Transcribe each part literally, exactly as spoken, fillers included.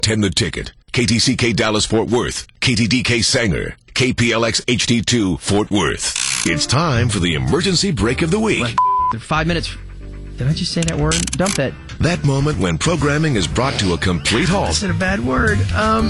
ten The Ticket, K T C K Dallas Fort Worth, K T D K Sanger, K P L X H D two Fort Worth. It's time for the emergency break of the week. Five minutes. Did I just say that word? Dump that. That moment when programming is brought to a complete halt. I said a bad word. Um.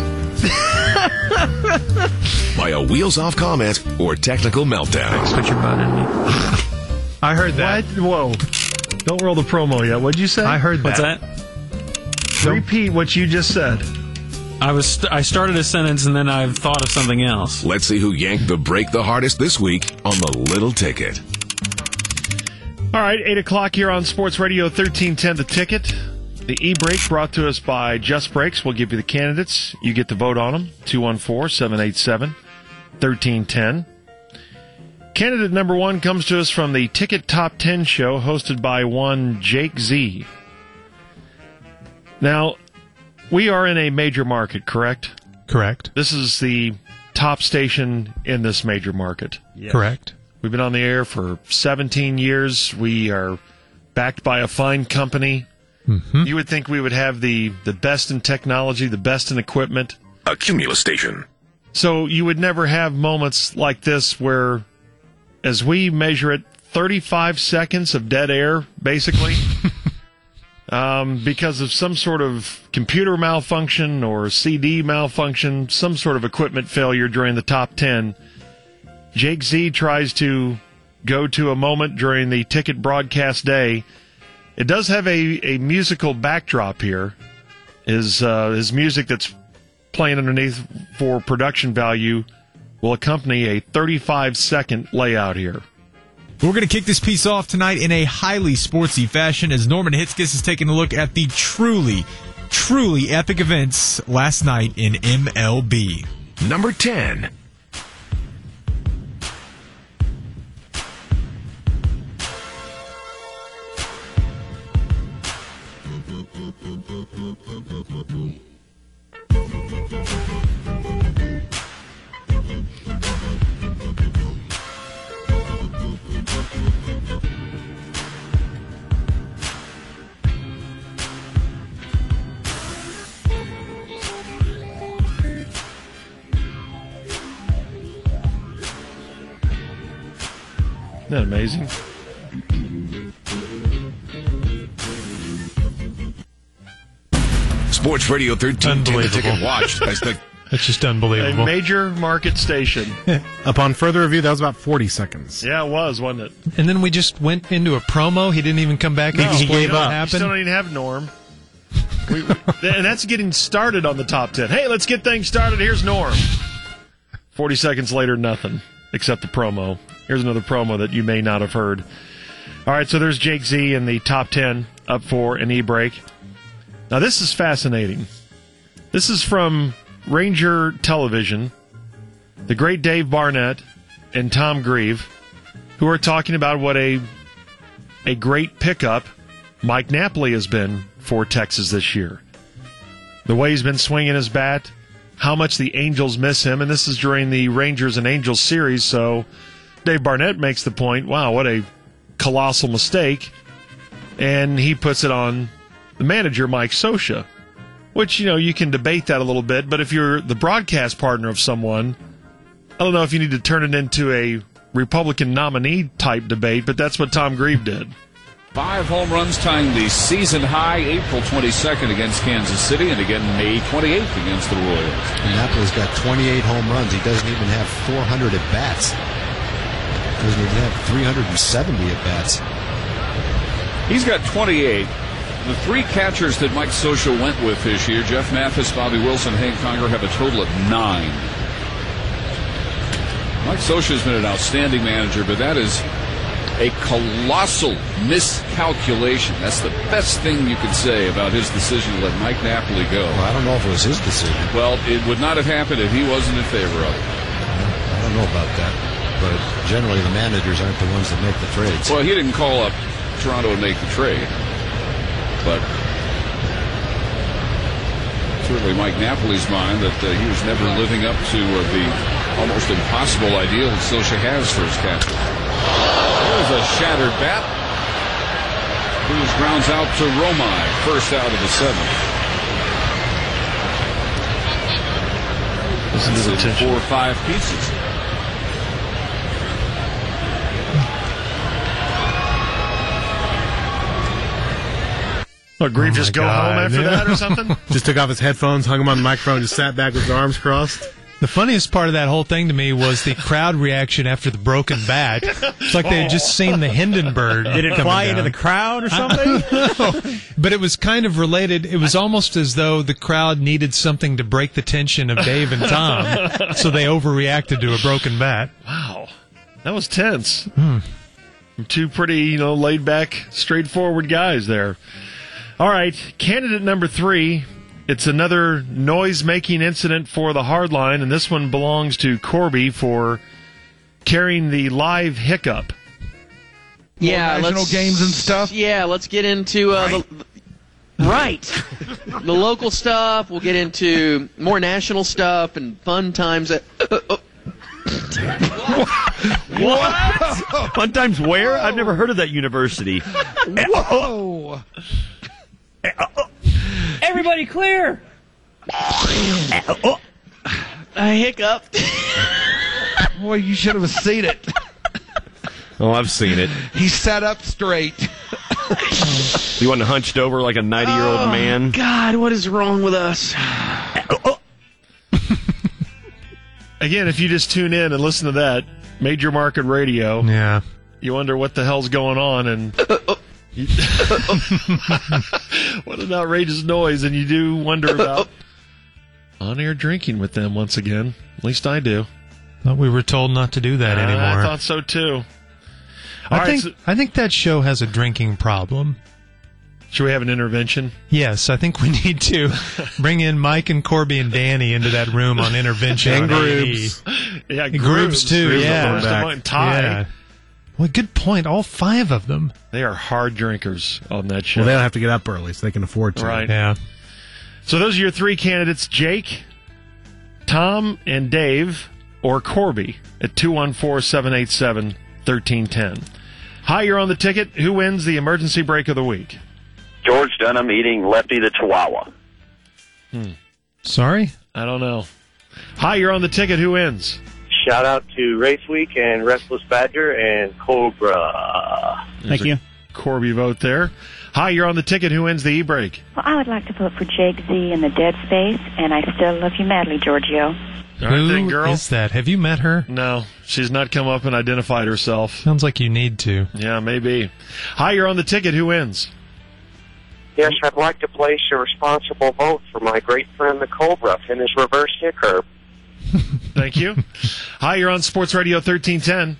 by a wheels-off comment or technical meltdown. Put your butt in me. I heard that. What? Whoa. Don't roll the promo yet. What'd you say? I heard What's that. that? Repeat what you just said. I was st- I started a sentence and then I've thought of something else. Let's see who yanked the break the hardest this week on the Little Ticket. All right, eight o'clock here on Sports Radio thirteen ten The Ticket. The e-break brought to us by Just Breaks. We'll give you the candidates. You get to vote on them. two one four, seven eight seven, one three one zero. Candidate number one comes to us from the Ticket Top ten show hosted by one Jake Z. Now, we are in a major market, correct? Correct. This is the top station in this major market. Yes. Correct. We've been on the air for seventeen years. We are backed by a fine company. Mm-hmm. You would think we would have the, the best in technology, the best in equipment. A Cumulus station. So you would never have moments like this where, as we measure it, thirty-five seconds of dead air, basically, um, because of some sort of computer malfunction or C D malfunction, some sort of equipment failure during the top ten. Jake Z tries to go to a moment during the ticket broadcast day. It does have a, a musical backdrop here. His, uh, his music that's playing underneath for production value will accompany a thirty-five second layout here. We're going to kick this piece off tonight in a highly sportsy fashion as Norman Hitzges is taking a look at the truly, truly epic events last night in M L B. Number ten. Isn't that amazing? Sports Radio thirteen ten The Ticket Unbelievable. watched as the That's just A unbelievable. major market station. Upon further review, that was about forty seconds. Yeah, it was, wasn't it? And then we just went into a promo. He didn't even come back and No, explain gave what up. You happened. still don't even have Norm. We, and that's getting started on the top ten. Hey, let's get things started. Here's Norm. forty seconds later, nothing except the promo. Here's another promo that you may not have heard. All right, so there's Jake Z in the top ten up for an e-break. Now, this is fascinating. This is from Ranger Television, the great Dave Barnett and Tom Grieve, who are talking about what a a great pickup Mike Napoli has been for Texas this year. The way he's been swinging his bat, how much the Angels miss him, and this is during the Rangers and Angels series, so Dave Barnett makes the point, wow, what a colossal mistake, and he puts it on the manager, Mike Scioscia, which, you know, you can debate that a little bit, but if you're the broadcast partner of someone, I don't know if you need to turn it into a Republican nominee type debate, but that's what Tom Grieve did. Five home runs tying the season high April twenty-second against Kansas City and again May twenty-eighth against the Royals. Napoli's got twenty-eight home runs. He doesn't even have four hundred at-bats. Doesn't even have three hundred seventy at-bats. He's got twenty-eight. The three catchers that Mike Scioscia went with this year, Jeff Mathis, Bobby Wilson, Hank Conger, have a total of nine. Mike Scioscia has been an outstanding manager, but that is a colossal miscalculation. That's the best thing you can say about his decision to let Mike Napoli go. Well, I don't know if it was his decision. Well, it would not have happened if he wasn't in favor of it. I don't know about that. But generally, the managers aren't the ones that make the trades. Well, he didn't call up Toronto and make the trade. But certainly Mike Napoli's mind that uh, he was never living up to uh, the almost impossible ideal that Scioscia has for his catcher. There's a shattered bat. Cruz grounds out to Romine, first out of the seventh. Listen to the That's tension. four or five pieces. What, Grieve Oh just my go God, home after yeah. that or something? Just took off his headphones, hung them on the microphone, just sat back with his arms crossed. The funniest part of that whole thing to me was the crowd reaction after the broken bat. It's like they had just seen the Hindenburg. Did it coming fly down. into the crowd or something? No, but it was kind of related. It was almost as though the crowd needed something to break the tension of Dave and Tom, so they overreacted to a broken bat. Wow. That was tense. Hmm. Two pretty, you know, laid-back, straightforward guys there. All right, candidate number three. It's another noise-making incident for the hardline, and this one belongs to Corby for carrying the live hiccup. Yeah, national let's, games and stuff? Yeah, let's get into uh, right. the right the local stuff. We'll get into more national stuff and fun times. At, What? Fun times where? I've never heard of that university. Whoa! Everybody clear! I hiccuped. Boy, you should have seen it. Oh, I've seen it. He sat up straight. You wasn't hunched over like a ninety-year-old Oh, man? God, what is wrong with us? Again, if you just tune in and listen to that, Major Market Radio, Yeah. you wonder what the hell's going on, and you, what an outrageous noise, and you do wonder about on-air drinking with them once again. At least I do. Thought we were told not to do that Uh, anymore. I thought so, too. All I right, think so- I think that show has a drinking problem. should we have an intervention? Yes, I think we need to bring in Mike and Corby and Danny into that room on intervention. And on A and E. Grooves. Yeah, Grooves, too, Grooves yeah. the first of mine. Ty. Yeah. Well, good point. All five of them. They are hard drinkers on that show. Well, they don't have to get up early, so they can afford to. Right. Yeah. So those are your three candidates, Jake, Tom, and Dave, or Corby at two one four, seven eight seven, one three one zero. Hi, you're on the ticket. Who wins the emergency break of the week? George Dunham eating Lefty the Chihuahua. Hmm. Sorry? I don't know. Hi, you're on the ticket. Who wins? Shout out to Race Week and Restless Badger and Cobra. There's a Corby vote there. Hi, you're on the ticket. Who wins the e-break? Well, I would like to vote for Jake Z in the Dead Space, and I still love you madly, Giorgio. All right, Who then, girl. is that? Have you met her? No, she's not come up and identified herself. Sounds like you need to. Yeah, maybe. Hi, you're on the ticket. Who wins? Yes, I'd like to place a responsible vote for my great friend the Cobra and his reverse hiccup. Thank you. Hi, you're on Sports Radio thirteen ten.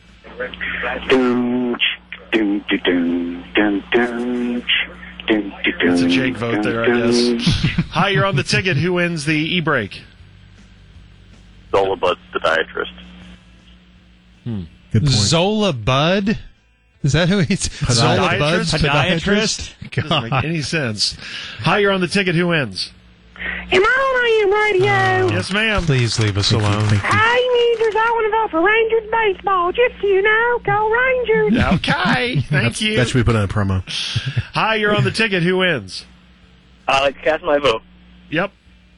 It's a Jake vote there, I guess. Hi, you're on the ticket. Who wins the e-break? Zola Bud's podiatrist. Hmm. Good point. Zola Bud? Is that who he's... Zola Bud's Podiatrist? podiatrist? Doesn't make any sense. Hi, you're on the ticket. Who wins? Am I on A M radio? Yes, ma'am. Please leave us alone. Hey, Rangers, I want to vote for Rangers baseball. Just so you know, go Rangers. Okay, thank That's- you. That should be put in a promo. Hi, you're on the ticket. Who wins? I'd like to cast my vote. Yep.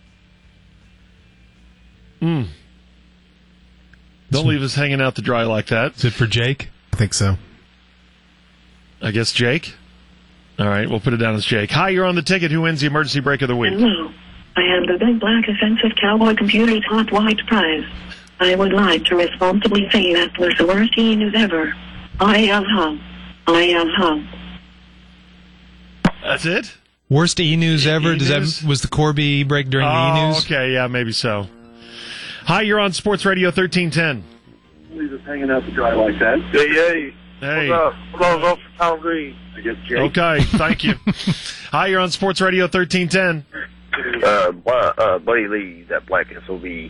Mm. Don't leave us hanging out to dry like that. Is it for Jake? I think so. I guess Jake? All right, we'll put it down as Jake. Hi, you're on the ticket. Who wins the emergency break of the week? Hello. I am the big black offensive cowboy computer's hot white prize. I would like to responsibly say that was the worst e news ever. I am hung. I am hung. That's it? Worst e-news ever? Does E-news? that was the Corby break during the Oh, e-news? okay, yeah, maybe so. Hi, you're on Sports Radio thirteen ten. Leave us hanging out to dry like that. Hey, hey. Hey. What's up? I'm going to vote for Tom Green. I guess Jake. Okay, thank you. Hi, you're on Sports Radio thirteen ten. Uh, uh, Buddy Lee, that black S O B.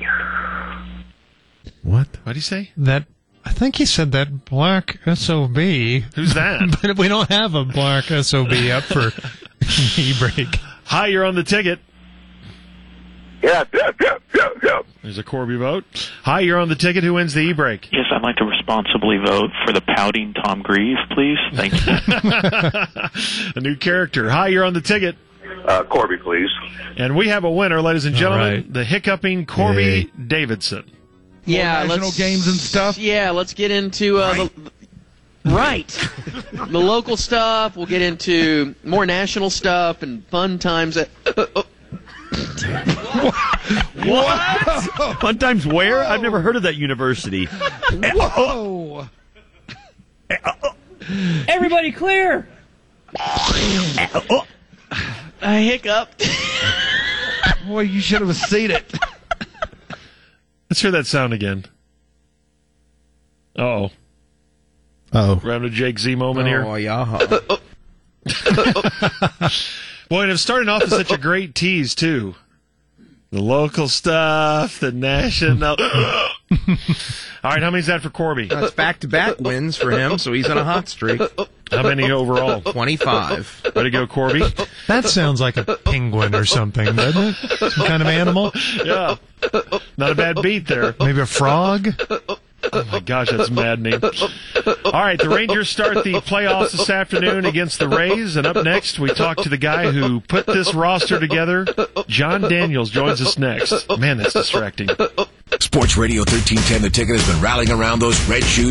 What? What did he say? That I think he said that black S O B. Who's that? But we don't have a black S O B up for e-break. Hi, you're on the ticket. Yeah, yeah, yeah, yeah, yeah. There's a Corby vote. Hi, you're on the ticket. Who wins the e-break? Yes, I'd like to responsibly vote for the pouting Tom Grieve, please. Thank you. A new character. Hi, you're on the ticket. Uh, Corby, please. And we have a winner, ladies and gentlemen, right. the hiccuping Corby Yay. Davidson. Yeah, national let's, games and stuff? Yeah, let's get into uh, the right, the local stuff. We'll get into more national stuff and fun times at. What? Fun times where? I've never heard of that university. Whoa! Everybody clear! I hiccuped. Boy, you should have seen it. Let's hear that sound again. Uh-oh. Oh. We're having a Jake Z moment here. Oh, yeah. Boy, and it's starting off as such a great tease, too. The local stuff, the national. All right, how many is that for Corby? That's back-to-back wins for him, so he's on a hot streak. How many overall? twenty-five. Way to go, Corby. That sounds like a penguin or something, doesn't it? Some kind of animal? Yeah. Not a bad beat there. Maybe a frog? Oh, my gosh, that's maddening. All right, the Rangers start the playoffs this afternoon against the Rays, and up next, we talk to the guy who put this roster together. John Daniels joins us next. Man, that's distracting. Sports Radio thirteen ten, The Ticket, has been rallying around those red shoes